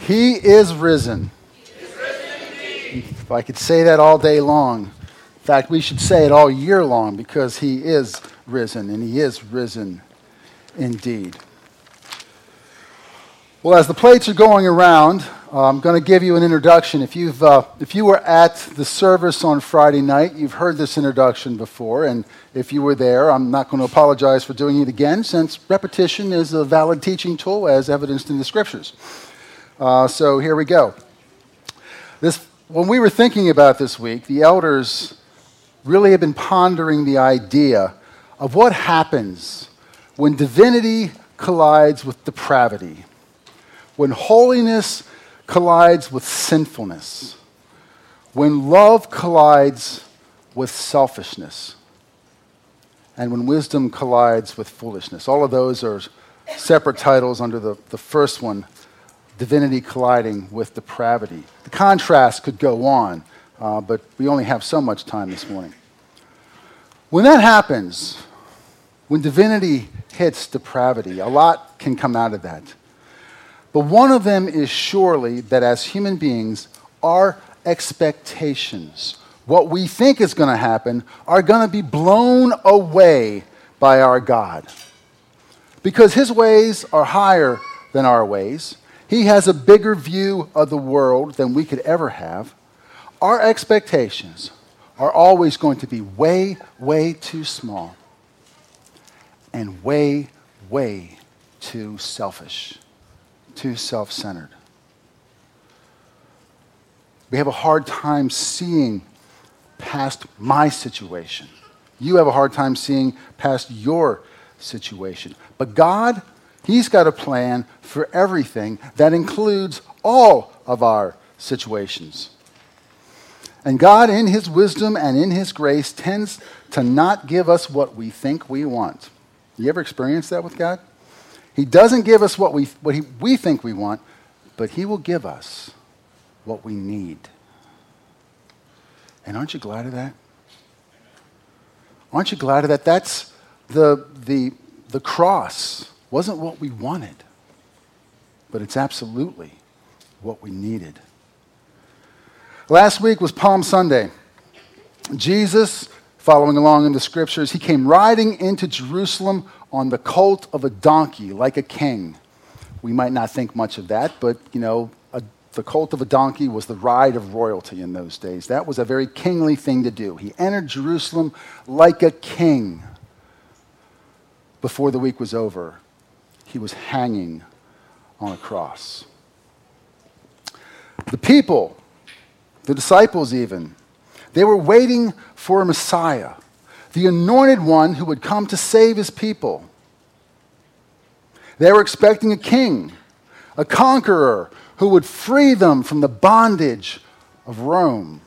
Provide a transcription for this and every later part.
He is risen. If I could say that all day long. In fact, we should say it all year long because he is risen, and he is risen indeed. Well, as the plates are going around, I'm going to give you an introduction. If you were at the service on Friday night, you've heard this introduction before, and if you were there, I'm not going to apologize for doing it again, since repetition is a valid teaching tool as evidenced in the Scriptures. So here we go. When we were thinking about this week, the elders really have been pondering the idea of what happens when divinity collides with depravity, when holiness collides with sinfulness, when love collides with selfishness, and when wisdom collides with foolishness. All of those are separate titles under the first one, divinity colliding with depravity. The contrast could go on, but we only have so much time this morning. When that happens, when divinity hits depravity, a lot can come out of that. But one of them is surely that as human beings, our expectations, what we think is going to happen, are going to be blown away by our God. Because his ways are higher than our ways. He has a bigger view of the world than we could ever have. Our expectations are always going to be way, way too small and way, way too selfish, too self-centered. We have a hard time seeing past my situation. You have a hard time seeing past your situation. But God, he's got a plan for everything that includes all of our situations. And God, in his wisdom and in his grace, tends to not give us what we think we want. You ever experienced that with God? He doesn't give us what we think we want, but he will give us what we need. And aren't you glad of that? Aren't you glad of that? That's the cross. Wasn't what we wanted, but it's absolutely what we needed. Last week was Palm Sunday. Jesus, following along in the Scriptures, he came riding into Jerusalem on the colt of a donkey, like a king. We might not think much of that, but, the colt of a donkey was the ride of royalty in those days. That was a very kingly thing to do. He entered Jerusalem like a king. Before the week was over, he was hanging on a cross. The people, the disciples even, they were waiting for a Messiah, the anointed one who would come to save his people. They were expecting a king, a conqueror who would free them from the bondage of Rome.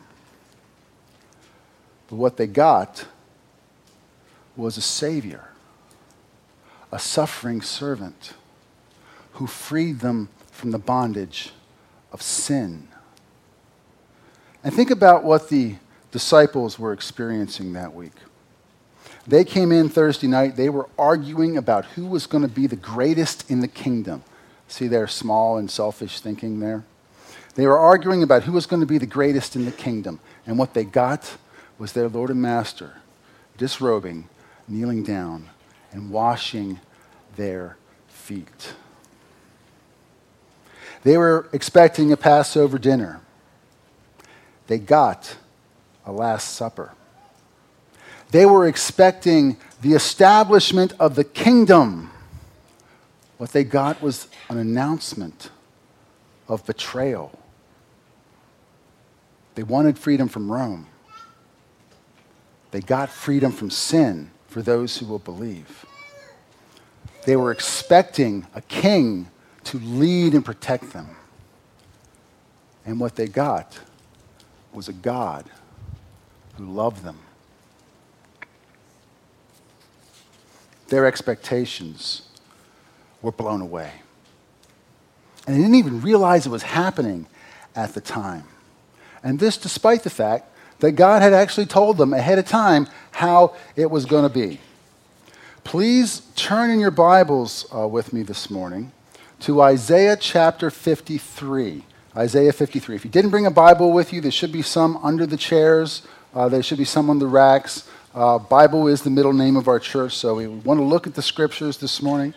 But what they got was a Savior, a suffering servant who freed them from the bondage of sin. And think about what the disciples were experiencing that week. They came in Thursday night, they were arguing about who was going to be the greatest in the kingdom. See their small and selfish thinking there? They were arguing about who was going to be the greatest in the kingdom. And what they got was their Lord and Master disrobing, kneeling down, and washing their feet. They were expecting a Passover dinner. They got a Last Supper. They were expecting the establishment of the kingdom. What they got was an announcement of betrayal. They wanted freedom from Rome. They got freedom from sin for those who will believe. They were expecting a king to lead and protect them. And what they got was a God who loved them. Their expectations were blown away. And they didn't even realize it was happening at the time. And this despite the fact that God had actually told them ahead of time how it was going to be. Please turn in your Bibles with me this morning to Isaiah chapter 53. Isaiah 53. If you didn't bring a Bible with you, there should be some under the chairs. There should be some on the racks. Bible is the middle name of our church, so we want to look at the scriptures this morning.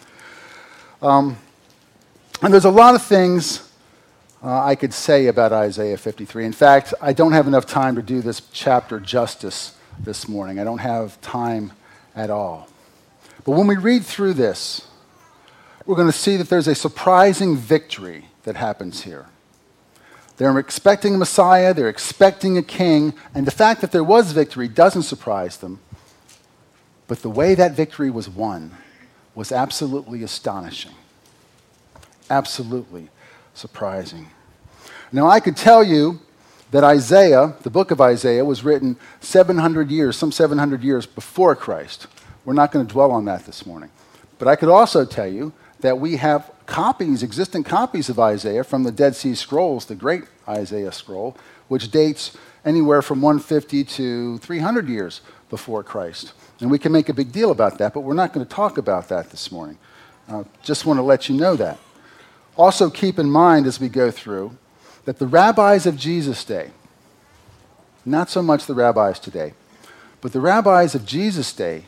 And there's a lot of things I could say about Isaiah 53. In fact, I don't have enough time to do this chapter justice this morning. I don't have time at all. But when we read through this, we're going to see that there's a surprising victory that happens here. They're expecting a Messiah, they're expecting a king, and the fact that there was victory doesn't surprise them. But the way that victory was won was absolutely astonishing. Absolutely surprising. Now, I could tell you that Isaiah, the book of Isaiah, was written 700 years before Christ. We're not going to dwell on that this morning. But I could also tell you that we have existing copies of Isaiah from the Dead Sea Scrolls, the great Isaiah scroll, which dates anywhere from 150 to 300 years before Christ. And we can make a big deal about that, but we're not going to talk about that this morning. Just want to let you know that. Also keep in mind as we go through that the rabbis of Jesus' day, not so much the rabbis today, but the rabbis of Jesus' day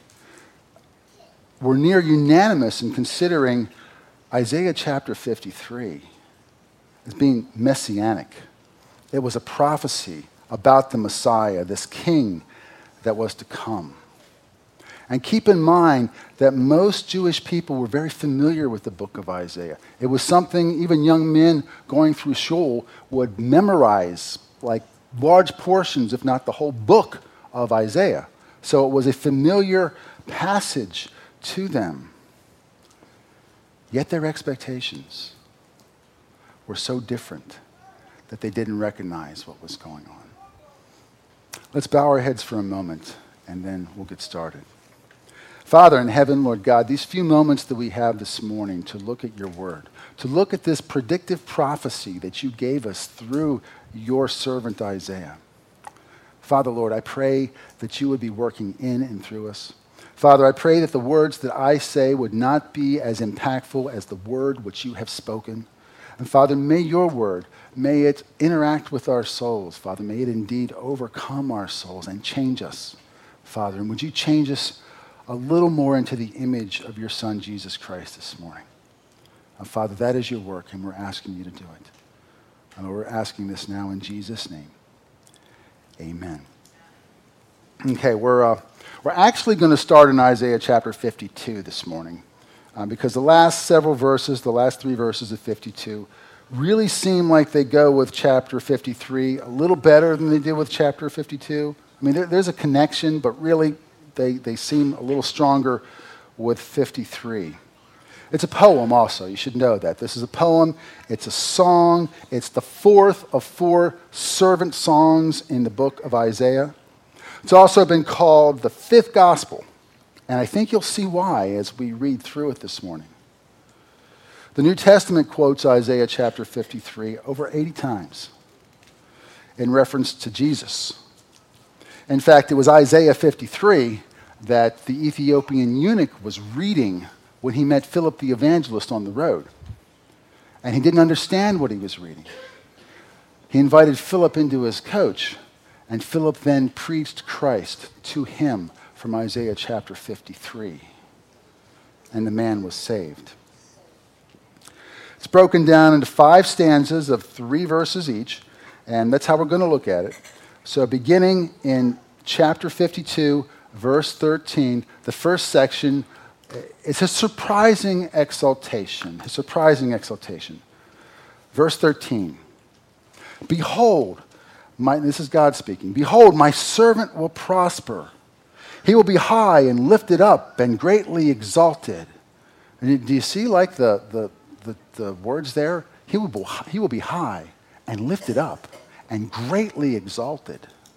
were near unanimous in considering Isaiah chapter 53 as being messianic. It was a prophecy about the Messiah, this king that was to come. And keep in mind that most Jewish people were very familiar with the book of Isaiah. It was something even young men going through shul would memorize, like large portions, if not the whole book of Isaiah. So it was a familiar passage to them. Yet their expectations were so different that they didn't recognize what was going on. Let's bow our heads for a moment, and then we'll get started. Father in heaven, Lord God, these few moments that we have this morning to look at your word, to look at this predictive prophecy that you gave us through your servant Isaiah. Father, Lord, I pray that you would be working in and through us. Father, I pray that the words that I say would not be as impactful as the word which you have spoken. And Father, may your word, may it interact with our souls. Father, may it indeed overcome our souls and change us. Father, and would you change us a little more into the image of your Son, Jesus Christ, this morning. And Father, that is your work, and we're asking you to do it. And we're asking this now in Jesus' name. Amen. Okay, we're actually going to start in Isaiah chapter 52 this morning because the last several verses, the last 3 verses of 52, really seem like they go with chapter 53 a little better than they did with chapter 52. I mean, there's a connection, but really they seem a little stronger with 53. It's a poem also. You should know that. This is a poem. It's a song. It's the 4th of 4 servant songs in the book of Isaiah. It's also been called the 5th gospel, and I think you'll see why as we read through it this morning. The New Testament quotes Isaiah chapter 53 over 80 times in reference to Jesus. In fact, it was Isaiah 53 that the Ethiopian eunuch was reading when he met Philip the evangelist on the road, and he didn't understand what he was reading. He invited Philip into his coach, and Philip then preached Christ to him from Isaiah chapter 53. And the man was saved. It's broken down into 5 stanzas of 3 verses each, and that's how we're going to look at it. So beginning in chapter 52, verse 13, the first section, it's a surprising exaltation. A surprising exaltation. Verse 13. Behold, this is God speaking. Behold, my servant will prosper. He will be high and lifted up and greatly exalted. And do you see like the words there? He will be high and lifted up and greatly exalted.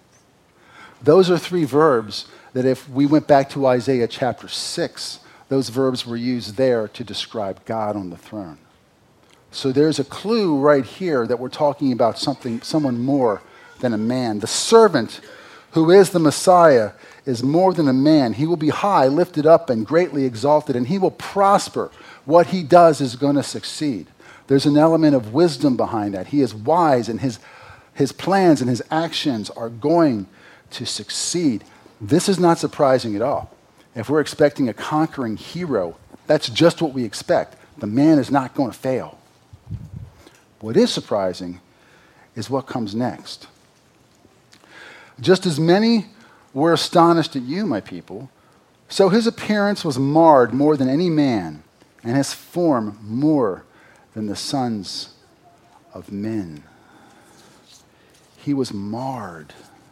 Those are 3 verbs that if we went back to Isaiah chapter 6, those verbs were used there to describe God on the throne. So there's a clue right here that we're talking about someone more than a man. The servant who is the Messiah, is more than a man. He will be high, lifted up, and greatly exalted, and he will prosper. What he does is going to succeed. There's an element of wisdom behind that. He is wise, and his plans and his actions are going to succeed. This is not surprising at all. If we're expecting a conquering hero, that's just what we expect. The man is not going to fail. What is surprising is what comes next. Just as many were astonished at you, my people, so his appearance was marred more than any man, and his form more than the sons of men. He was marred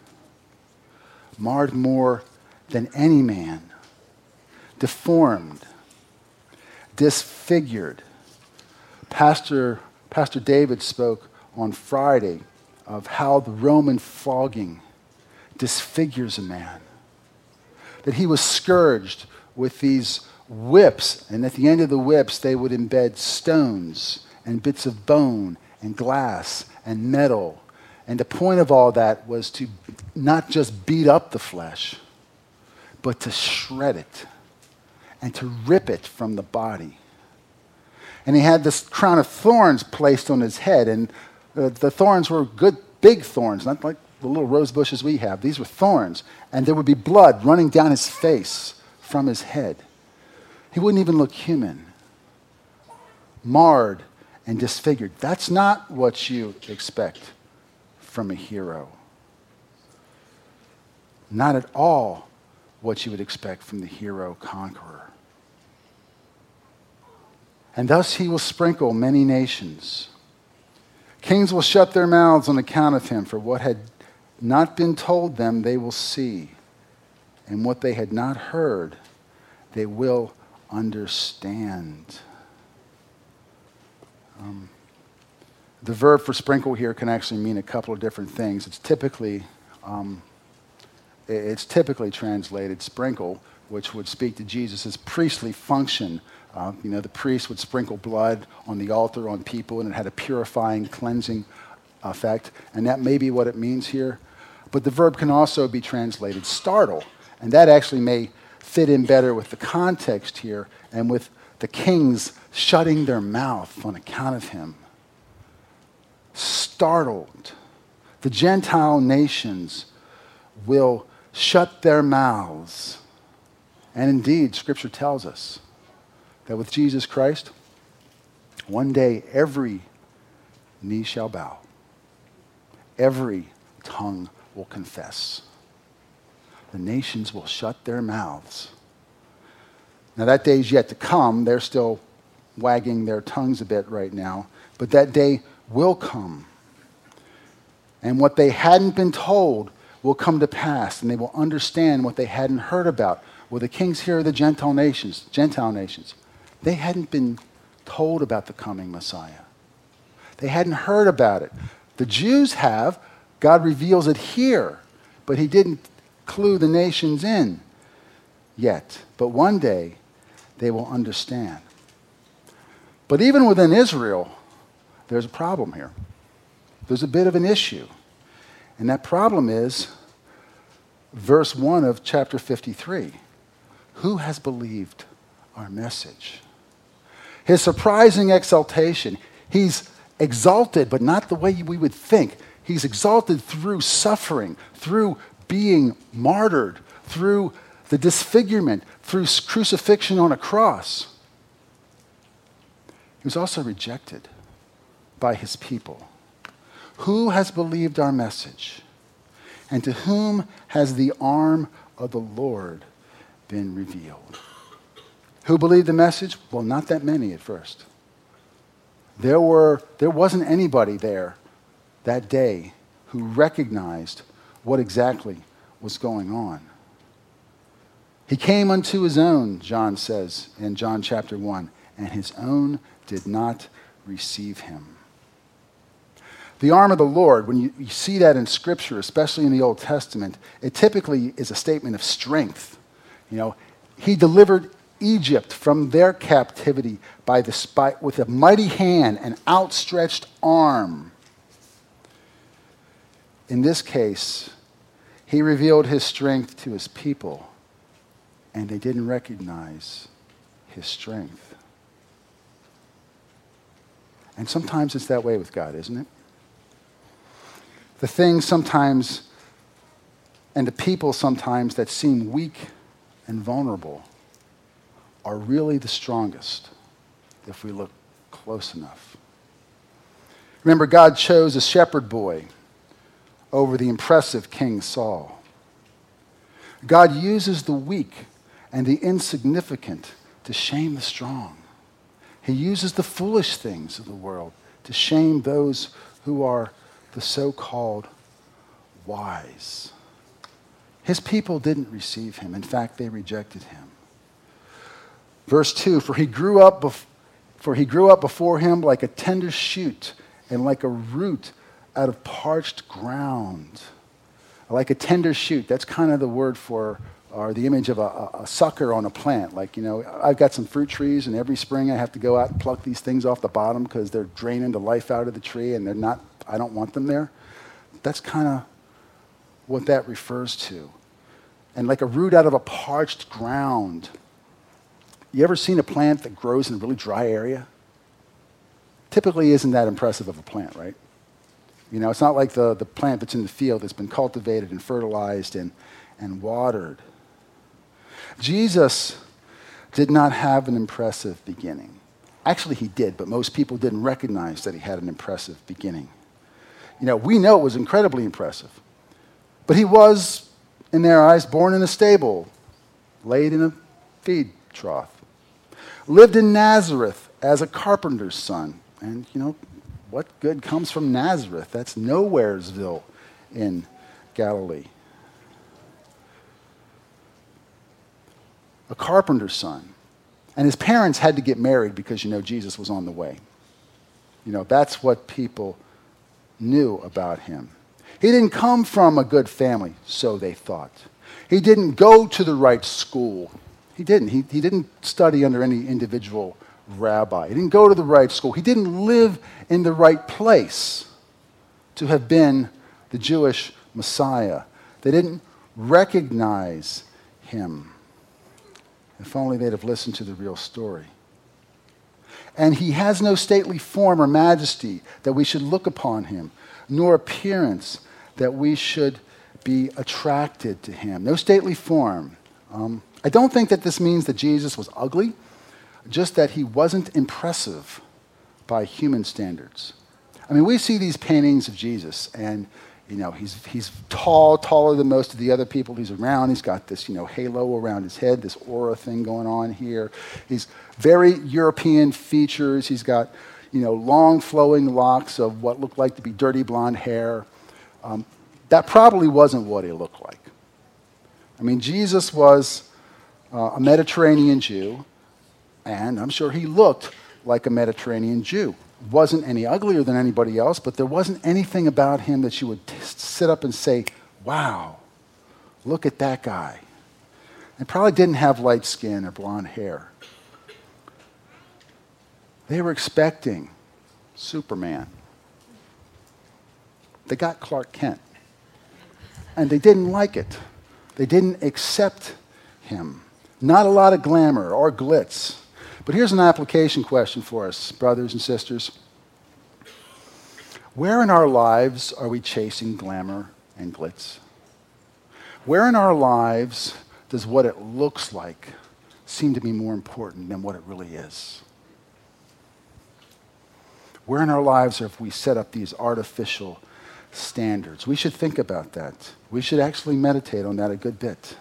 more than any man, deformed, disfigured. Pastor David spoke on Friday of how the Roman flogging disfigures a man. That he was scourged with these whips, and at the end of the whips they would embed stones and bits of bone and glass and metal. And the point of all that was to not just beat up the flesh, but to shred it and to rip it from the body. And he had this crown of thorns placed on his head, and the thorns were good, big thorns, not like the little rose bushes we have. These were thorns, and there would be blood running down his face from his head. He wouldn't even look human. Marred and disfigured. That's not what you expect from a hero. Not at all what you would expect from the hero conqueror. And thus he will sprinkle many nations. Kings will shut their mouths on account of him, for what had not been told them they will see, and what they had not heard they will understand. The verb for sprinkle here can actually mean a couple of different things. It's typically translated sprinkle, which would speak to Jesus' priestly function. The priest would sprinkle blood on the altar on people, and it had a purifying, cleansing effect. And that may be what it means here. But the verb can also be translated startle. And that actually may fit in better with the context here and with the kings shutting their mouth on account of him. Startled. The Gentile nations will shut their mouths. And indeed, Scripture tells us that with Jesus Christ, one day every knee shall bow. Every tongue will confess. The nations will shut their mouths. Now that day's yet to come. They're still wagging their tongues a bit right now. But that day will come. And what they hadn't been told will come to pass, and they will understand what they hadn't heard about. Well, the kings here are the Gentile nations. They hadn't been told about the coming Messiah. They hadn't heard about it. The Jews have. God reveals it here, but he didn't clue the nations in yet. But one day, they will understand. But even within Israel, there's a problem here. There's a bit of an issue. And that problem is verse 1 of chapter 53. Who has believed our message? His surprising exaltation. He's exalted, but not the way we would think. He's exalted through suffering, through being martyred, through the disfigurement, through crucifixion on a cross. He was also rejected by his people. Who has believed our message? And to whom has the arm of the Lord been revealed? Who believed the message? Well, not that many at first. There wasn't anybody there that day who recognized what exactly was going on. He came unto his own, John says in John chapter 1, and his own did not receive him. The arm of the Lord, when you see that in Scripture, especially in the Old Testament, it typically is a statement of strength. He delivered Egypt from their captivity with a mighty hand and outstretched arm. In this case, He revealed his strength to his people, and they didn't recognize his strength. And sometimes it's that way with God, isn't it? The things sometimes, and the people sometimes that seem weak and vulnerable are really the strongest if we look close enough. Remember, God chose a shepherd boy over the impressive King Saul. God uses the weak and the insignificant to shame the strong. He uses the foolish things of the world to shame those who are the so-called wise. His people didn't receive him. In fact, they rejected him. Verse 2, for he grew up before him like a tender shoot and like a root out of parched ground. Like a tender shoot, that's kind of the word for, or the image of a sucker on a plant. Like, I've got some fruit trees, and every spring I have to go out and pluck these things off the bottom because they're draining the life out of the tree, and I don't want them there. That's kind of what that refers to. And like a root out of a parched ground. You ever seen a plant that grows in a really dry area? Typically isn't that impressive of a plant, right? It's not like the plant that's in the field that's been cultivated and fertilized and watered. Jesus did not have an impressive beginning. Actually, he did, but most people didn't recognize that he had an impressive beginning. We know it was incredibly impressive. But he was, in their eyes, born in a stable, laid in a feed trough, lived in Nazareth as a carpenter's son. And, what good comes from Nazareth? That's Nowheresville in Galilee. A carpenter's son. And his parents had to get married because, Jesus was on the way. That's what people knew about him. He didn't come from a good family, so they thought. He didn't go to the right school. He didn't. He didn't study under any individual rabbi. He didn't go to the right school. He didn't live in the right place to have been the Jewish Messiah. They didn't recognize him. If only they'd have listened to the real story. And he has no stately form or majesty that we should look upon him, nor appearance that we should be attracted to him. No stately form. I don't think that this means that Jesus was ugly, just that he wasn't impressive by human standards. We see these paintings of Jesus, and he's tall, taller than most of the other people he's around. He's got this halo around his head, this aura thing going on here. He's very European features. He's got long flowing locks of what looked like to be dirty blonde hair. That probably wasn't what he looked like. Jesus was a Mediterranean Jew, and I'm sure he looked like a Mediterranean Jew. Wasn't any uglier than anybody else, but there wasn't anything about him that you would sit up and say, wow, look at that guy. And probably didn't have light skin or blonde hair. They were expecting Superman. They got Clark Kent. And they didn't like it. They didn't accept him. Not a lot of glamour or glitz. But here's an application question for us, brothers and sisters. Where in our lives are we chasing glamour and glitz? Where in our lives does what it looks like seem to be more important than what it really is? Where in our lives have we set up these artificial standards? We should think about that. We should actually meditate on that a good bit.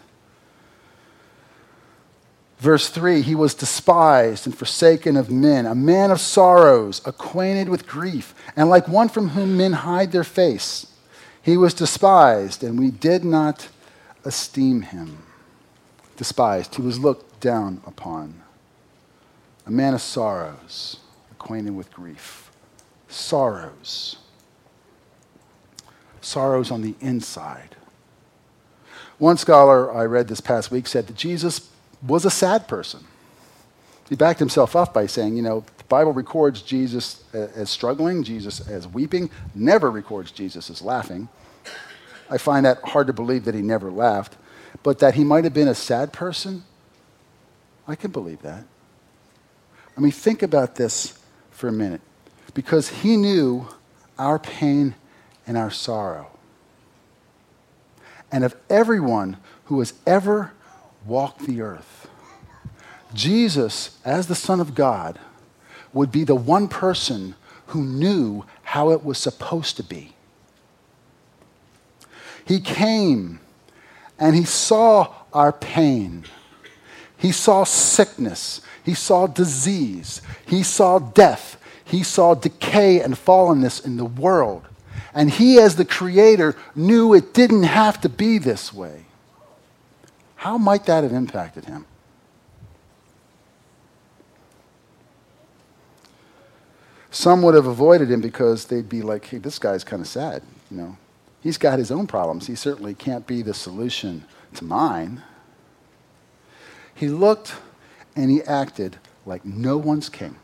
Verse 3, he was despised and forsaken of men, a man of sorrows, acquainted with grief, and like one from whom men hide their face. He was despised, and we did not esteem him. Despised, he was looked down upon. A man of sorrows, acquainted with grief. Sorrows. Sorrows on the inside. One scholar I read this past week said that Jesus was a sad person. He backed himself up by saying, the Bible records Jesus as struggling, Jesus as weeping, never records Jesus as laughing. I find that hard to believe that he never laughed. But that he might have been a sad person, I can believe that. I mean, think about this for a minute. Because he knew our pain and our sorrow. And of everyone who has ever walked the earth, Jesus, as the Son of God, would be the one person who knew how it was supposed to be. He came and he saw our pain. He saw sickness. He saw disease. He saw death. He saw decay and fallenness in the world. And he, as the Creator, knew it didn't have to be this way. How might that have impacted him? Some would have avoided him because they'd be like, hey, this guy's kind of sad, you know. He's got his own problems. He certainly can't be the solution to mine. He looked and he acted like no one's king.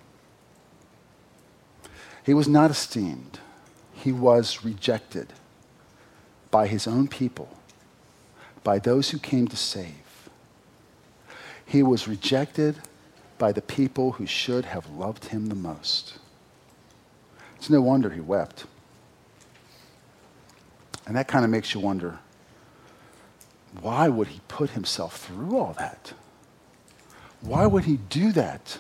He was not esteemed. He was rejected by his own people, by those who came to save. He was rejected by the people who should have loved him the most. It's no wonder he wept. And that kind of makes you wonder, why would he put himself through all that? Why would he do that?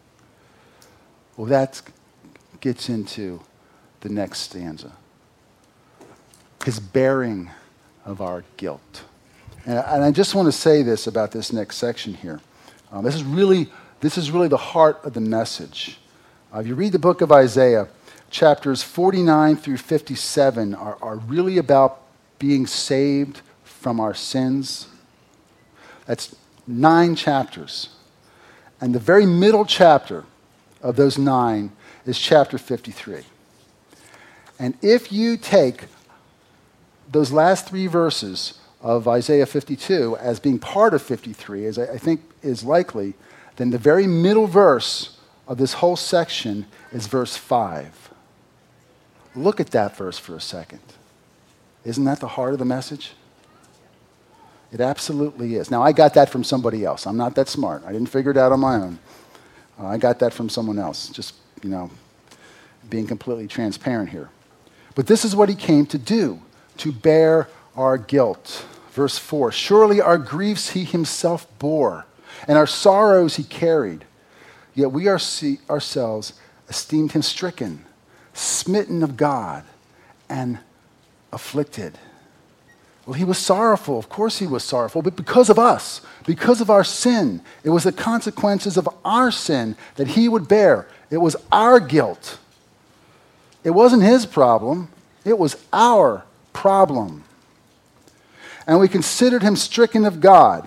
Well, that gets into the next stanza. His bearing of our guilt. And I just want to say this about this next section here. This is really the heart of the message. If you read the book of Isaiah, chapters 49 through 57 are really about being saved from our sins. That's 9 chapters. And the very middle chapter of those 9 is chapter 53. And if you take those last 3 verses of Isaiah 52 as being part of 53, as I think is likely, then the very middle verse of this whole section is verse 5. Look at that verse for a second. Isn't that the heart of the message? It absolutely is. Now, I got that from somebody else. I'm not that smart. I didn't figure it out on my own. I got that from someone else. Just, being completely transparent here. But this is what he came to do, to bear our guilt. Verse 4, surely our griefs he himself bore, and our sorrows he carried. Yet we ourselves esteemed him stricken, smitten of God, and afflicted. Well, he was sorrowful. Of course he was sorrowful, but because of us, because of our sin. It was the consequences of our sin that he would bear. It was our guilt. It wasn't his problem. It was our problem. And we considered him stricken of God.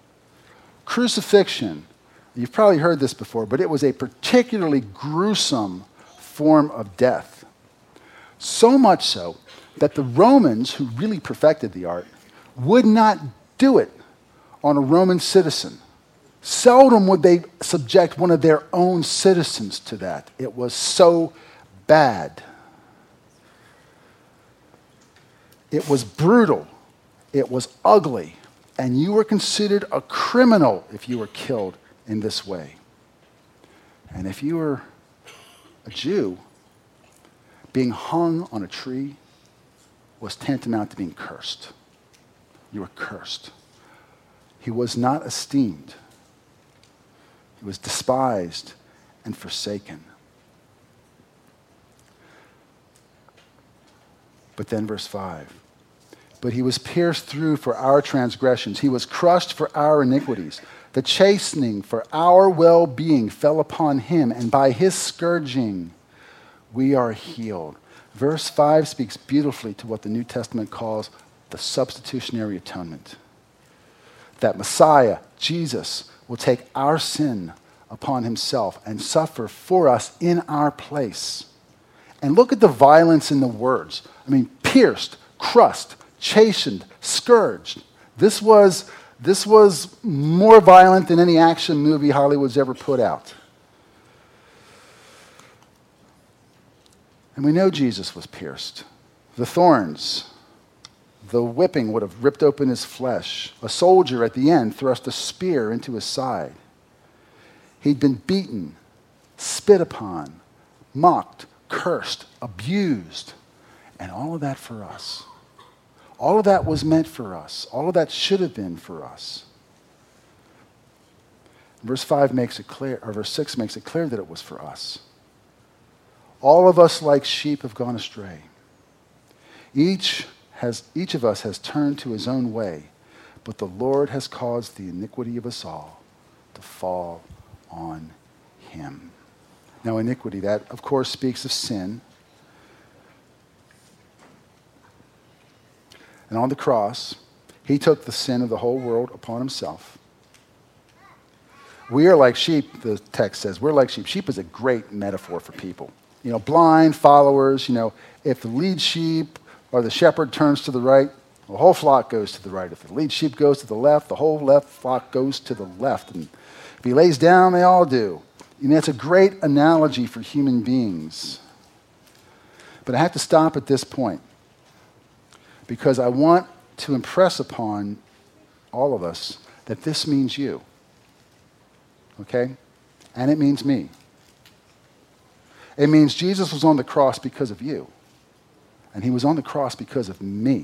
Crucifixion, you've probably heard this before, but it was a particularly gruesome form of death. So much so that the Romans, who really perfected the art, would not do it on a Roman citizen. Seldom would they subject one of their own citizens to that. It was so bad. It was brutal. It was ugly. And you were considered a criminal if you were killed in this way. And if you were a Jew, being hung on a tree was tantamount to being cursed. You were cursed. He was not esteemed. He was despised and forsaken. But then verse 5. But he was pierced through for our transgressions. He was crushed for our iniquities. The chastening for our well-being fell upon him, and by his scourging we are healed. Verse 5 speaks beautifully to what the New Testament calls the substitutionary atonement. That Messiah, Jesus, will take our sin upon himself and suffer for us in our place. And look at the violence in the words. I mean, pierced, crushed, chastened, scourged. This was more violent than any action movie Hollywood's ever put out. And we know Jesus was pierced. The thorns The whipping would have ripped open his flesh. A soldier at the end thrust a spear into his side. He'd been beaten, spit upon, mocked, cursed, abused, and all of that for us. All of that was meant for us. All of that should have been for us. Verse 5 makes it clear, or verse 6 makes it clear that it was for us. All of us like sheep have gone astray. Each of us has turned to his own way, but the Lord has caused the iniquity of us all to fall on him. Now, iniquity, that of course speaks of sin. And on the cross, he took the sin of the whole world upon himself. We are like sheep, the text says. We're like sheep. Sheep is a great metaphor for people. Blind followers, if the lead sheep or the shepherd turns to the right, the whole flock goes to the right. If the lead sheep goes to the left, the whole left flock goes to the left. And if he lays down, they all do. That's a great analogy for human beings. But I have to stop at this point because I want to impress upon all of us that this means you. Okay? And it means me. It means Jesus was on the cross because of you. And he was on the cross because of me.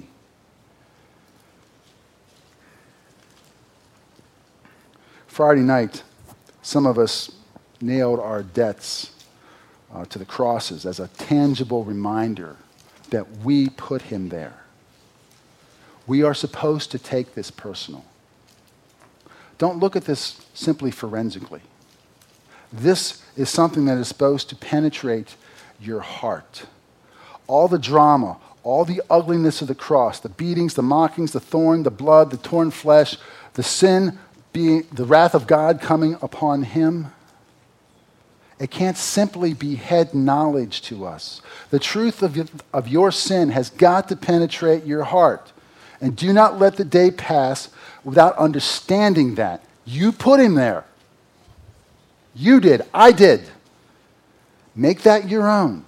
Friday night, some of us nailed our debts to the crosses as a tangible reminder that we put him there. We are supposed to take this personal. Don't look at this simply forensically. This is something that is supposed to penetrate your heart. All the drama, all the ugliness of the cross, the beatings, the mockings, the thorn, the blood, the torn flesh, the sin being the wrath of God coming upon him, it can't simply be head knowledge to us. The truth of your sin has got to penetrate your heart. And do not let the day pass without understanding that. You put him there. You did. I did. Make that your own.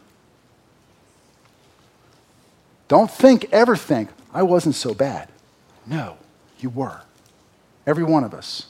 Don't ever think, I wasn't so bad. No, you were. Every one of us.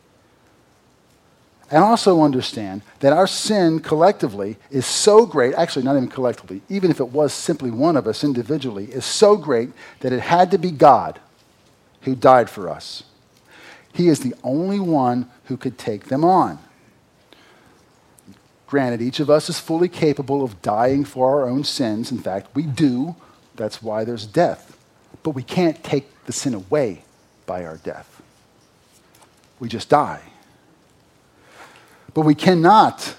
And also understand that our sin collectively is so great, actually not even collectively, even if it was simply one of us individually, is so great that it had to be God who died for us. He is the only one who could take them on. Granted, each of us is fully capable of dying for our own sins. In fact, we do. That's why there's death. But we can't take the sin away by our death. We just die. But we cannot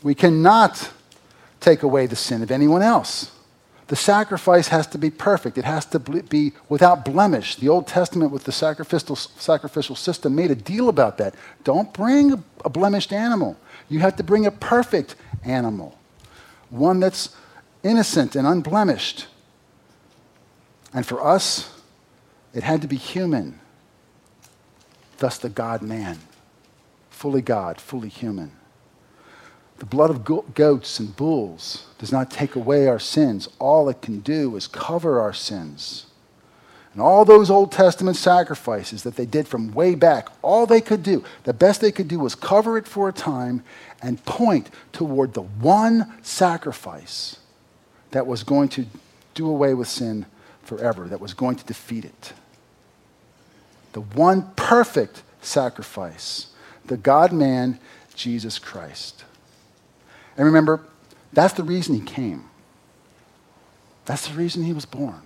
take away the sin of anyone else. The sacrifice has to be perfect. It has to be without blemish. The Old Testament with the sacrificial system made a deal about that. Don't bring a blemished animal. You have to bring a perfect animal, one that's innocent and unblemished. And for us, it had to be human. Thus the God-man, fully God, fully human. The blood of goats and bulls does not take away our sins. All it can do is cover our sins. And all those Old Testament sacrifices that they did from way back, all they could do, the best they could do was cover it for a time and point toward the one sacrifice that was going to do away with sin forever, that was going to defeat it. The one perfect sacrifice, the God-man, Jesus Christ. And remember, that's the reason he came. That's the reason he was born.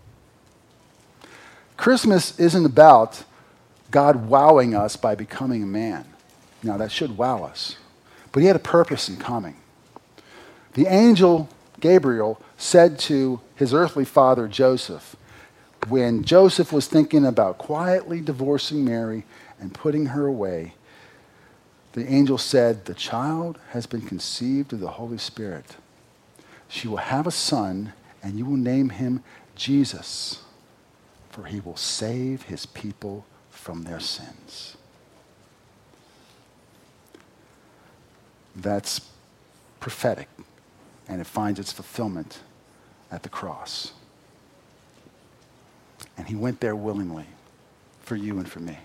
Christmas isn't about God wowing us by becoming a man. Now, that should wow us. But he had a purpose in coming. The angel Gabriel said to his earthly father, Joseph, when Joseph was thinking about quietly divorcing Mary and putting her away, the angel said, the child has been conceived of the Holy Spirit. She will have a son, and you will name him Jesus, for he will save his people from their sins. That's prophetic, and it finds its fulfillment at the cross. And he went there willingly for you and for me.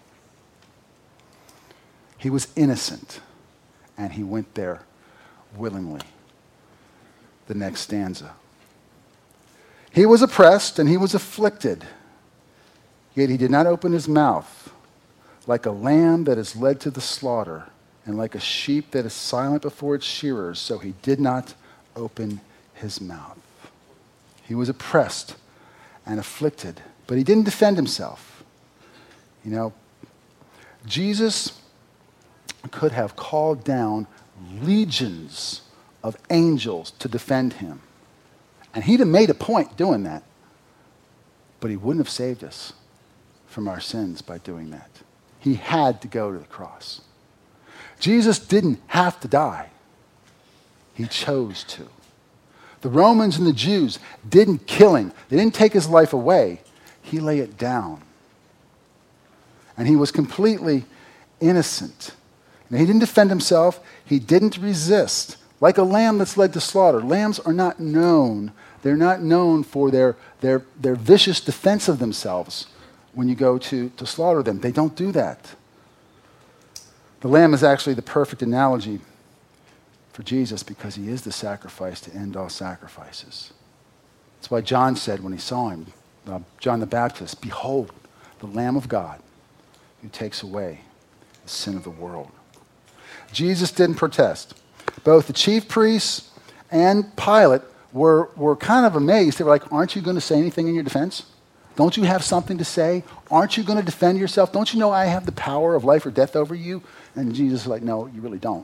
He was innocent, and he went there willingly. The next stanza. He was oppressed and he was afflicted, yet he did not open his mouth. Like a lamb that is led to the slaughter, and like a sheep that is silent before its shearers, so he did not open his mouth. He was oppressed and afflicted, but he didn't defend himself. You know, Jesus could have called down legions of angels to defend him. And he'd have made a point doing that. But he wouldn't have saved us from our sins by doing that. He had to go to the cross. Jesus didn't have to die. He chose to. The Romans and the Jews didn't kill him. They didn't take his life away. He lay it down. And he was completely innocent. Now, he didn't defend himself. He didn't resist. Like a lamb that's led to slaughter. Lambs are not known. They're not known for their vicious defense of themselves when you go to slaughter them. They don't do that. The lamb is actually the perfect analogy for Jesus because he is the sacrifice to end all sacrifices. That's why John said when he saw him, John the Baptist, "Behold, the Lamb of God who takes away the sin of the world." Jesus didn't protest. Both the chief priests and Pilate were kind of amazed. They were like, "Aren't you going to say anything in your defense? Don't you have something to say? Aren't you going to defend yourself? Don't you know I have the power of life or death over you?" And Jesus is like, "No, you really don't.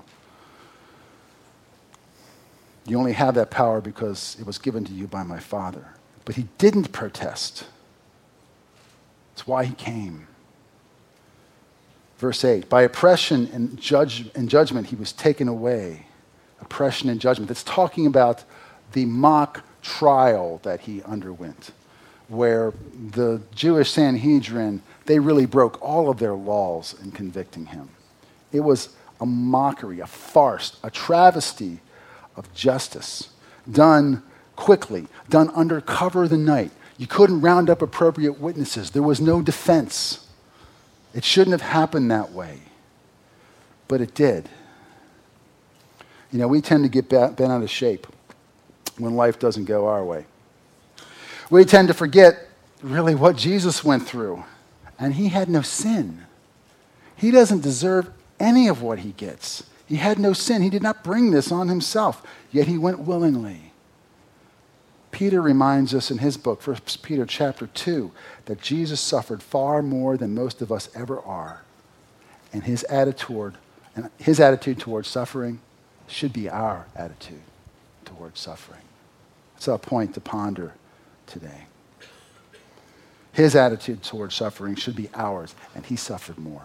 You only have that power because it was given to you by my Father." But he didn't protest. That's why he came. Verse 8, by oppression and judgment he was taken away. Oppression and judgment. That's talking about the mock trial that he underwent, where the Jewish Sanhedrin, they really broke all of their laws in convicting him. It was a mockery, a farce, a travesty of justice, done quickly, done under cover of the night. You couldn't round up appropriate witnesses. There was no defense. It shouldn't have happened that way, but it did. You know, we tend to get bent out of shape when life doesn't go our way. We tend to forget really what Jesus went through, and he had no sin. He doesn't deserve any of what he gets. He had no sin. He did not bring this on himself, yet he went willingly. Peter reminds us in his book, 1 Peter chapter 2, that Jesus suffered far more than most of us ever are. And his attitude towards suffering should be our attitude towards suffering. That's a point to ponder today. His attitude towards suffering should be ours, and he suffered more.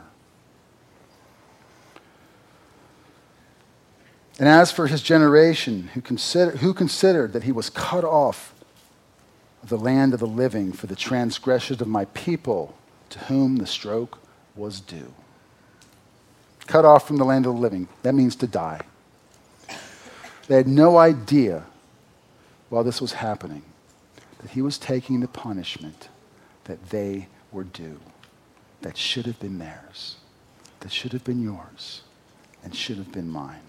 And as for his generation, who considered that he was cut off of the land of the living for the transgressions of my people, to whom the stroke was due. Cut off from the land of the living. That means to die. They had no idea while this was happening that he was taking the punishment that they were due, that should have been theirs, that should have been yours, and should have been mine.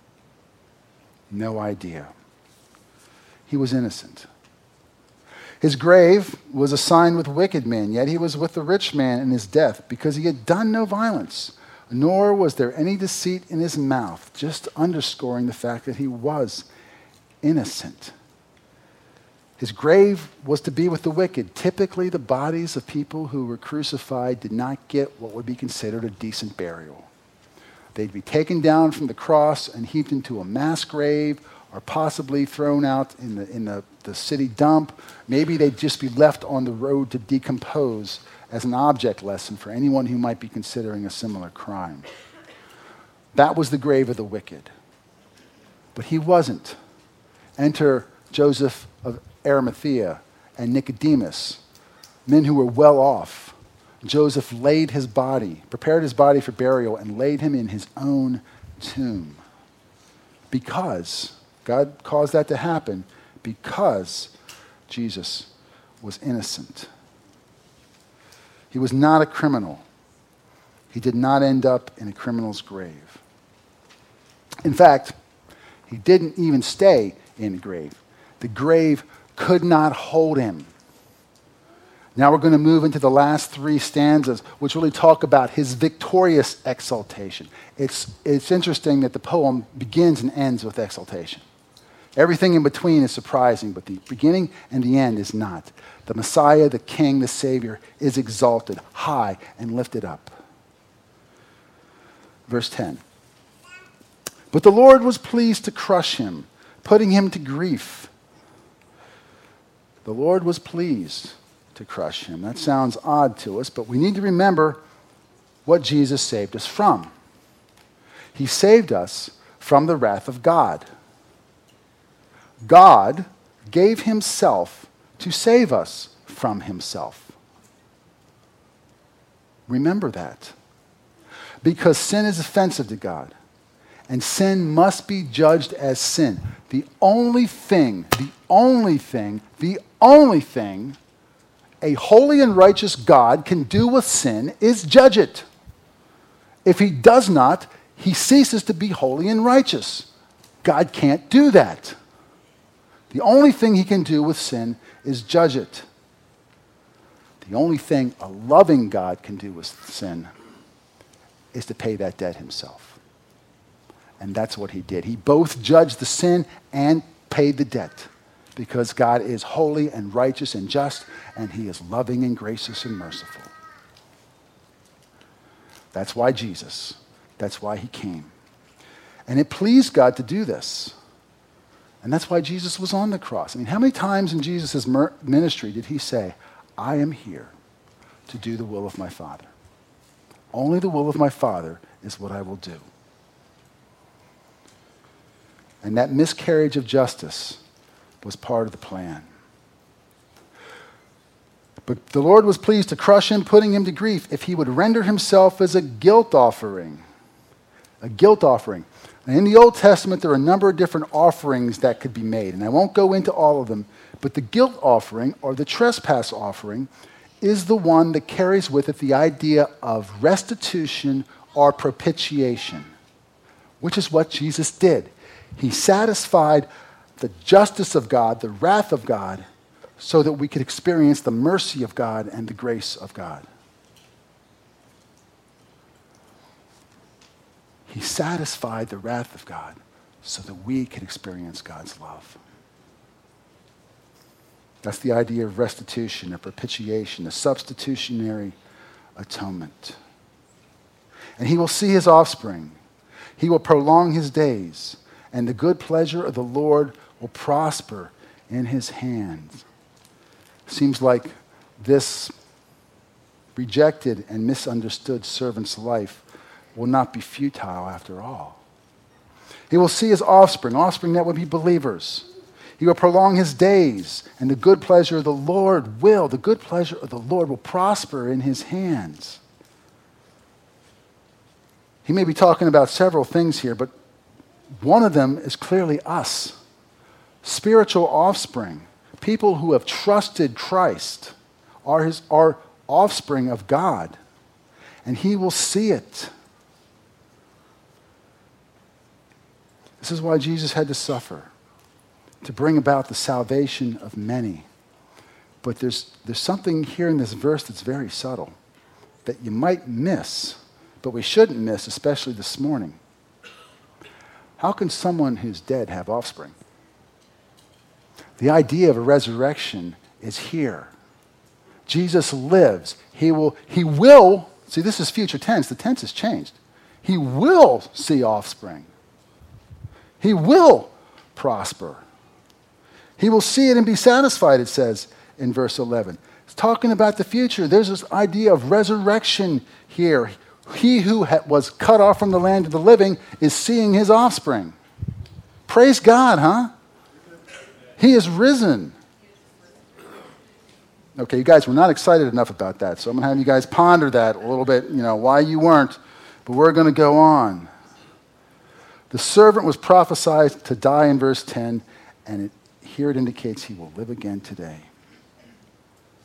No idea. He was innocent. His grave was assigned with wicked men, yet he was with the rich man in his death, because he had done no violence, nor was there any deceit in his mouth, just underscoring the fact that he was innocent. His grave was to be with the wicked. Typically, the bodies of people who were crucified did not get what would be considered a decent burial. They'd be taken down from the cross and heaped into a mass grave, or possibly thrown out in the city dump. Maybe they'd just be left on the road to decompose as an object lesson for anyone who might be considering a similar crime. That was the grave of the wicked. But he wasn't. Enter Joseph of Arimathea and Nicodemus, men who were well off. Joseph laid his body, prepared his body for burial, and laid him in his own tomb. Because God caused that to happen, because Jesus was innocent. He was not a criminal. He did not end up in a criminal's grave. In fact, he didn't even stay in the grave. The grave could not hold him. Now we're going to move into the last three stanzas, which really talk about his victorious exaltation. It's interesting that the poem begins and ends with exaltation. Everything in between is surprising, but the beginning and the end is not. The Messiah, the King, the Savior is exalted, high, and lifted up. Verse 10. But the Lord was pleased to crush him, putting him to grief. The Lord was pleased to crush him. That sounds odd to us, but we need to remember what Jesus saved us from. He saved us from the wrath of God. God gave himself to save us from himself. Remember that. Because sin is offensive to God, and sin must be judged as sin. The only thing a holy and righteous God can do with sin is judge it. If he does not, he ceases to be holy and righteous. God can't do that. The only thing he can do with sin is judge it. The only thing a loving God can do with sin is to pay that debt himself. And that's what he did. He both judged the sin and paid the debt, because God is holy and righteous and just, and he is loving and gracious and merciful. That's why Jesus, that's why he came. And it pleased God to do this. And that's why Jesus was on the cross. I mean, how many times in Jesus' ministry did he say, I am here to do the will of my Father? Only the will of my Father is what I will do. And that miscarriage of justice was part of the plan. But the Lord was pleased to crush him, putting him to grief, if he would render himself as a guilt offering. A guilt offering. And in the Old Testament, there are a number of different offerings that could be made. And I won't go into all of them, but the guilt offering, or the trespass offering, is the one that carries with it the idea of restitution or propitiation, which is what Jesus did. He satisfied the justice of God, the wrath of God, so that we could experience the mercy of God and the grace of God. He satisfied the wrath of God so that we could experience God's love. That's the idea of restitution, a propitiation, a substitutionary atonement. And he will see his offspring. He will prolong his days, and the good pleasure of the Lord will prosper in his hands. Seems like this rejected and misunderstood servant's life will not be futile after all. He will see his offspring that would be believers. He will prolong his days, and the good pleasure of the Lord will prosper in his hands. He may be talking about several things here, but one of them is clearly us. Spiritual offspring, people who have trusted Christ, are offspring of God, and he will see it. This is why Jesus had to suffer, to bring about the salvation of many. But there's something here in this verse that's very subtle that you might miss, but we shouldn't miss, especially this morning. How can someone who's dead have offspring? The idea of a resurrection is here. Jesus lives. He will, see, this is future tense. The tense has changed. He will see offspring. He will prosper. He will see it and be satisfied, it says in verse 11. It's talking about the future. There's this idea of resurrection here. He who was cut off from the land of the living is seeing his offspring. Praise God, huh? He is risen. Okay, you guys were not excited enough about that, so I'm going to have you guys ponder that a little bit, why you weren't, but we're going to go on. The servant was prophesied to die in verse 10, and here it indicates he will live again today.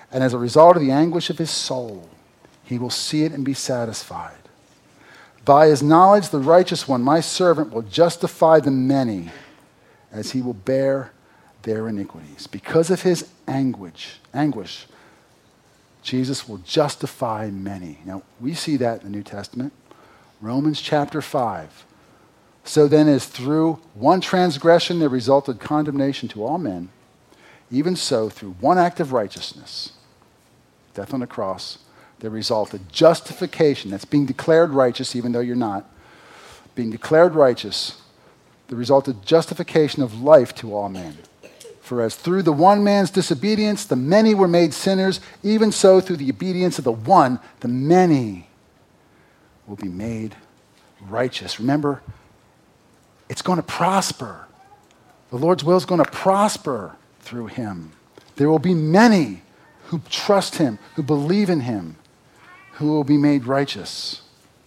And as a result of the anguish of his soul, he will see it and be satisfied. By his knowledge, the righteous one, my servant, will justify the many, as he will bear their iniquities. Because of his anguish, Jesus will justify many. Now, we see that in the New Testament. Romans chapter 5. So then, as through one transgression there resulted condemnation to all men, even so, through one act of righteousness, death on the cross, there resulted justification. That's being declared righteous, even though you're not. Being declared righteous, there resulted justification of life to all men. For as through the one man's disobedience the many were made sinners, even so through the obedience of the one, the many will be made righteous. Remember, it's going to prosper. The Lord's will is going to prosper through him. There will be many who trust him, who believe in him, who will be made righteous.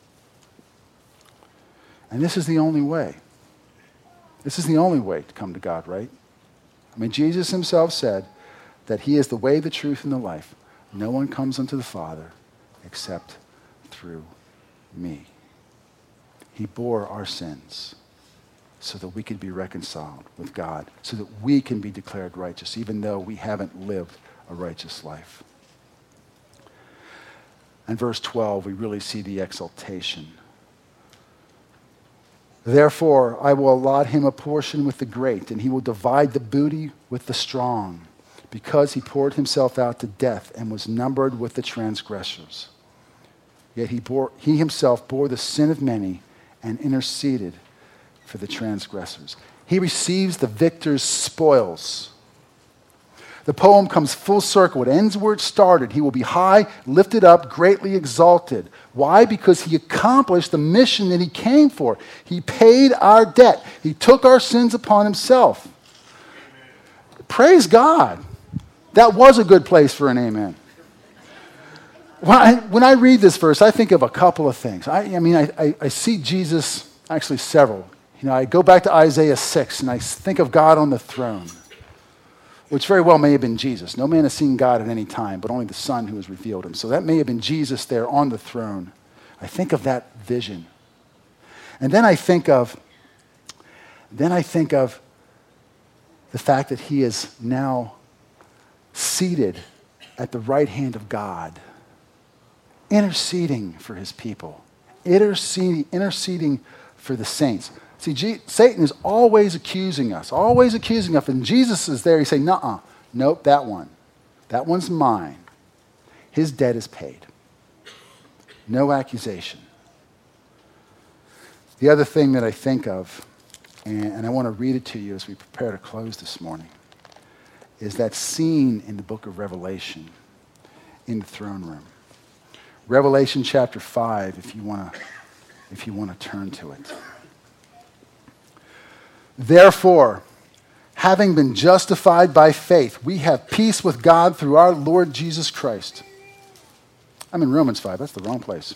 And this is the only way. This is the only way to come to God, right? I mean, Jesus himself said that he is the way, the truth, and the life. No one comes unto the Father except through me. He bore our sins so that we could be reconciled with God, so that we can be declared righteous, even though we haven't lived a righteous life. In verse 12, we really see the exaltation. Therefore, I will allot him a portion with the great, and he will divide the booty with the strong, because he poured himself out to death and was numbered with the transgressors. Yet he himself bore the sin of many and interceded for the transgressors. He receives the victor's spoils. The poem comes full circle. It ends where it started. He will be high, lifted up, greatly exalted. Why? Because he accomplished the mission that he came for. He paid our debt. He took our sins upon himself. Amen. Praise God. That was a good place for an amen. When I read this verse, I think of a couple of things. I see Jesus, actually several. I go back to Isaiah 6, and I think of God on the throne, which very well may have been Jesus. No man has seen God at any time, but only the Son who has revealed him. So that may have been Jesus there on the throne. I think of that vision. And then I think of the fact that he is now seated at the right hand of God, interceding for his people, interceding for the saints. See, Satan is always accusing us. And Jesus is there. He's saying, nuh-uh, nope, that one. That one's mine. His debt is paid. No accusation. The other thing that I think of, and I want to read it to you as we prepare to close this morning, is that scene in the book of Revelation in the throne room. Revelation chapter 5, if you want to turn to it. Therefore, having been justified by faith, we have peace with God through our Lord Jesus Christ. I'm in Romans 5. That's the wrong place.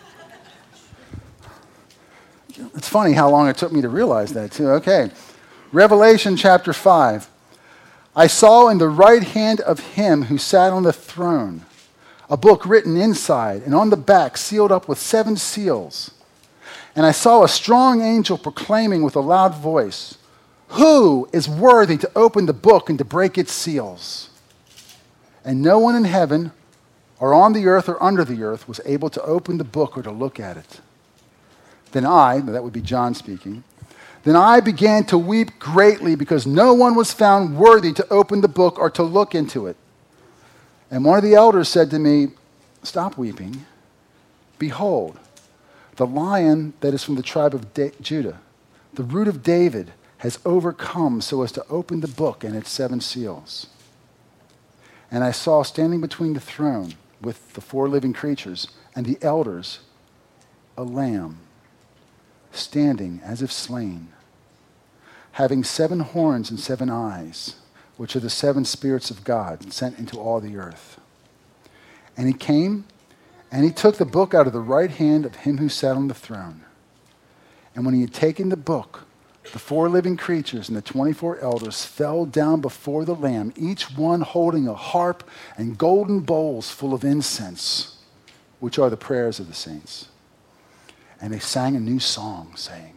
It's funny how long it took me to realize that, too. Okay. Revelation chapter 5. I saw in the right hand of him who sat on the throne a book written inside and on the back, sealed up with 7 seals. And I saw a strong angel proclaiming with a loud voice, "Who is worthy to open the book and to break its seals?" And no one in heaven or on the earth or under the earth was able to open the book or to look at it. Then I, that would be John speaking, then I began to weep greatly because no one was found worthy to open the book or to look into it. And one of the elders said to me, "Stop weeping. Behold, the Lion that is from the tribe of Judah, the Root of David, has overcome so as to open the book and its 7 seals." And I saw standing between the throne with the 4 living creatures and the elders a lamb standing as if slain, having 7 horns and 7 eyes, which are the 7 spirits of God sent into all the earth. And he came and he took the book out of the right hand of him who sat on the throne. And when he had taken the book, The 4 living creatures and the 24 elders fell down before the Lamb, each one holding a harp and golden bowls full of incense, which are the prayers of the saints. And they sang a new song, saying,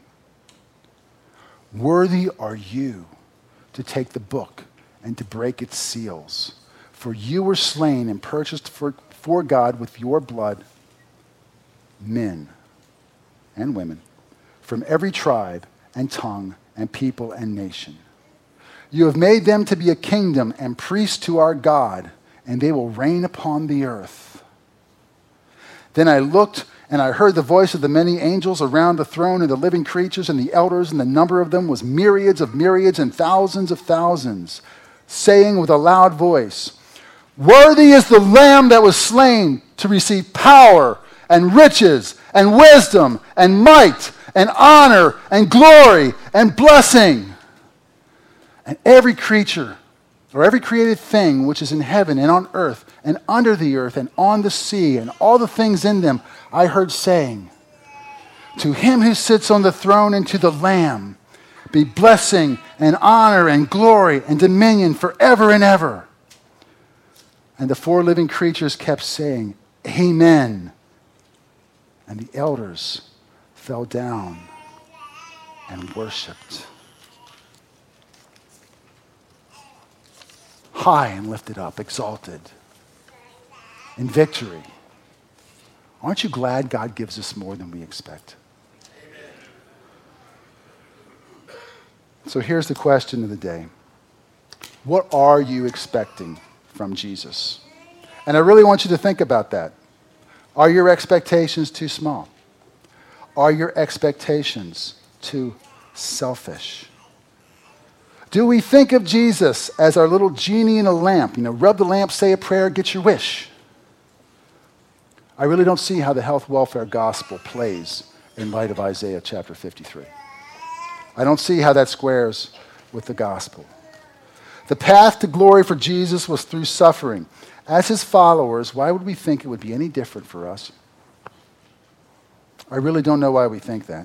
"Worthy are you to take the book and to break its seals. For you were slain and purchased for God with your blood men and women from every tribe and tongue and people and nation. You have made them to be a kingdom and priests to our God, and they will reign upon the earth." Then I looked, and I heard the voice of the many angels around the throne and the living creatures and the elders, and the number of them was myriads of myriads and thousands of thousands, saying with a loud voice, "Worthy is the Lamb that was slain to receive power and riches and wisdom and might and honor and glory and blessing." And every creature or every created thing which is in heaven and on earth and under the earth and on the sea and all the things in them, I heard saying, "To him who sits on the throne and to the Lamb be blessing and honor and glory and dominion forever and ever." And the 4 living creatures kept saying, "Amen." And the elders fell down and worshiped. High and lifted up, exalted, in victory. Aren't you glad God gives us more than we expect? So here's the question of the day. What are you expecting from Jesus? And I really want you to think about that. Are your expectations too small? Are your expectations too selfish? Do we think of Jesus as our little genie in a lamp? Rub the lamp, say a prayer, get your wish. I really don't see how the health welfare gospel plays in light of Isaiah chapter 53. I don't see how that squares with the gospel. The path to glory for Jesus was through suffering. As his followers, why would we think it would be any different for us? I really don't know why we think that.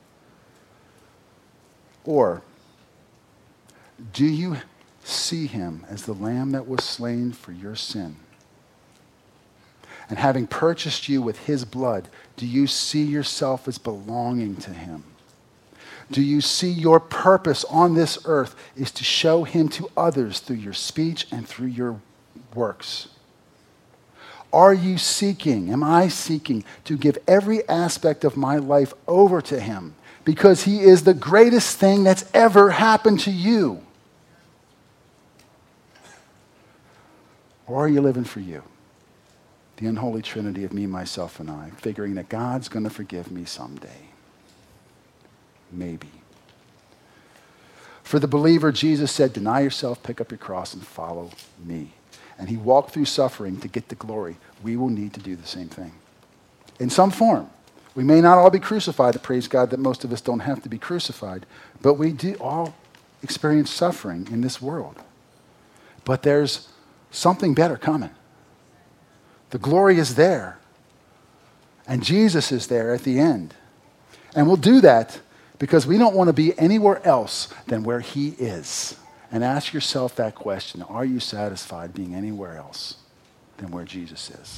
Or, do you see him as the Lamb that was slain for your sin? And having purchased you with his blood, do you see yourself as belonging to him? Do you see your purpose on this earth is to show him to others through your speech and through your works? Are you seeking, am I seeking to give every aspect of my life over to him because he is the greatest thing that's ever happened to you? Or are you living for you? The unholy trinity of me, myself, and I, figuring that God's going to forgive me someday. Maybe. For the believer, Jesus said, "Deny yourself, pick up your cross, and follow me." And he walked through suffering to get the glory. We will need to do the same thing. In some form. We may not all be crucified. Praise God that most of us don't have to be crucified. But we do all experience suffering in this world. But there's something better coming. The glory is there. And Jesus is there at the end. And we'll do that because we don't want to be anywhere else than where he is. And ask yourself that question. Are you satisfied being anywhere else than where Jesus is?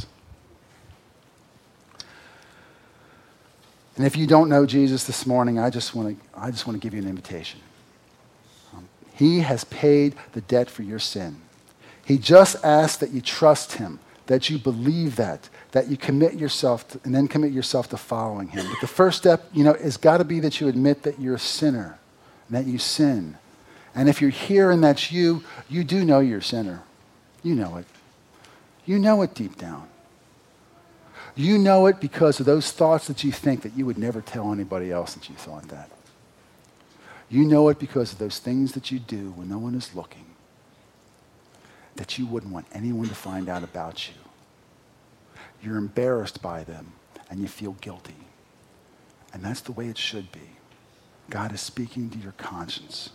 And if you don't know Jesus this morning, I just want to give you an invitation. He has paid the debt for your sin. He just asks that you trust him, that you believe that you commit yourself to, and then commit yourself to following him. But the first step, has got to be that you admit that you're a sinner and that you sin. And if you're here and that's you do know you're a sinner. You know it. You know it deep down. You know it because of those thoughts that you think that you would never tell anybody else that you thought that. You know it because of those things that you do when no one is looking, that you wouldn't want anyone to find out about you. You're embarrassed by them and you feel guilty. And that's the way it should be. God is speaking to your conscience.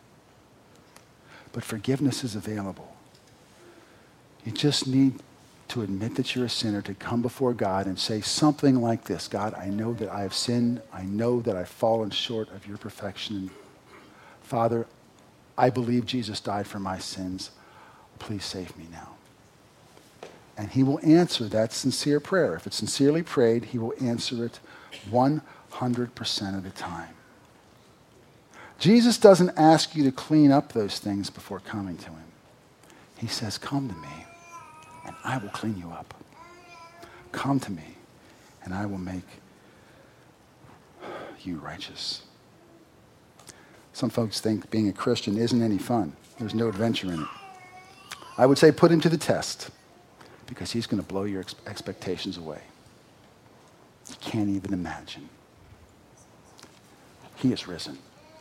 But forgiveness is available. You just need to admit that you're a sinner, to come before God and say something like this: God, I know that I have sinned. I know that I've fallen short of your perfection Father, I believe Jesus died for my sins. Please save me now. And he will answer that sincere prayer. If it's sincerely prayed, he will answer it 100% of the time. Jesus doesn't ask you to clean up those things before coming to him. He says, come to me, and I will clean you up. Come to me, and I will make you righteous. Some folks think being a Christian isn't any fun. There's no adventure in it. I would say put him to the test, because he's going to blow your expectations away. You can't even imagine. He is risen.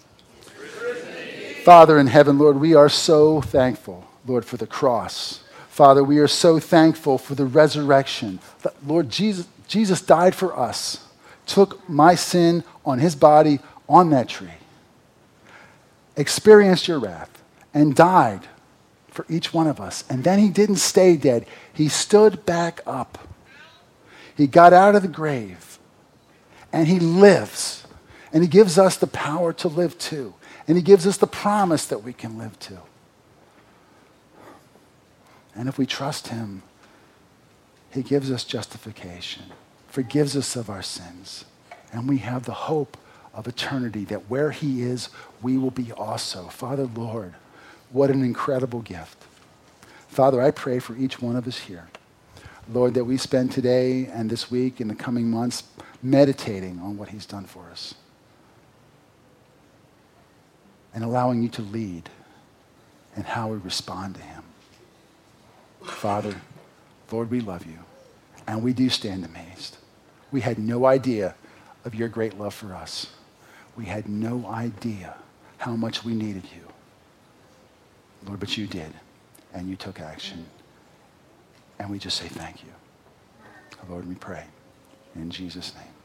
Father in heaven, Lord, we are so thankful, Lord, for the cross. Father, we are so thankful for the resurrection. Lord, Jesus died for us, took my sin on his body on that tree, experienced your wrath, and died for each one of us. And then he didn't stay dead. He stood back up. He got out of the grave, and he lives. And he gives us the power to live too. And he gives us the promise that we can live too. And if we trust him, he gives us justification, forgives us of our sins. And we have the hope of eternity, that where he is, we will be also. Father, Lord, what an incredible gift. Father, I pray for each one of us here, Lord, that we spend today and this week and the coming months meditating on what he's done for us and allowing you to lead in how we respond to him. Father, Lord, we love you, and we do stand amazed. We had no idea of your great love for us. We had no idea how much we needed you. Lord, but you did, and you took action. And we just say thank you. Lord, we pray in Jesus' name.